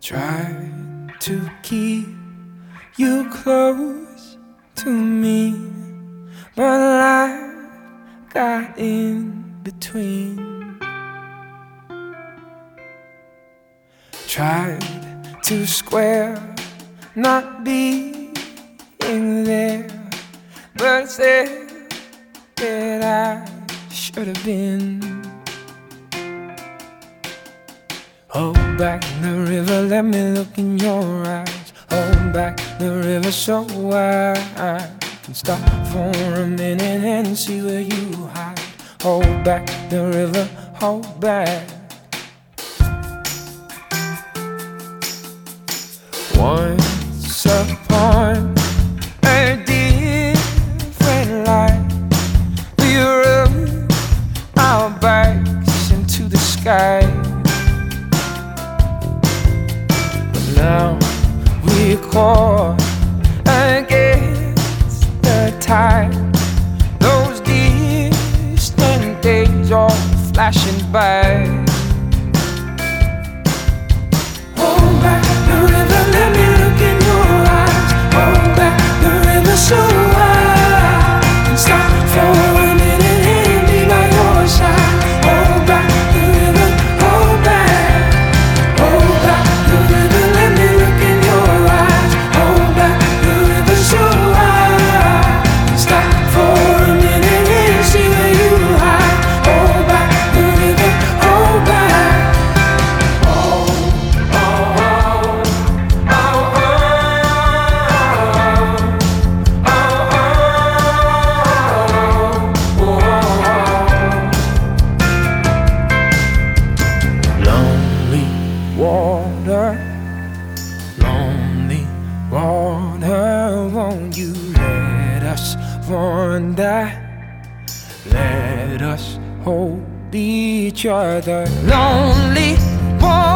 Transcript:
Tried to keep you close to me, but life got in between. Tried to square not being there, but said that I should have been. Hold back the river, let me look in your eyes. Hold back the river so I can stop for a minute and see where you hide. Hold back the river, hold back. Once upon a different life, we rubbed our backs into the sky. Now we're caught against the tide. Those distant days are flashing by. Hold back the river, let me look in your eyes. Hold back the river so I can stop for a minute and be by your side. Hold back the river, hold back. Hold back the river, let me look in your eyes. Hold back the river so I can stop for a minute and see where you hide. Hold back the river, hold back. Lonely water, won't you let us wander? Let us hold each other. Lonely water.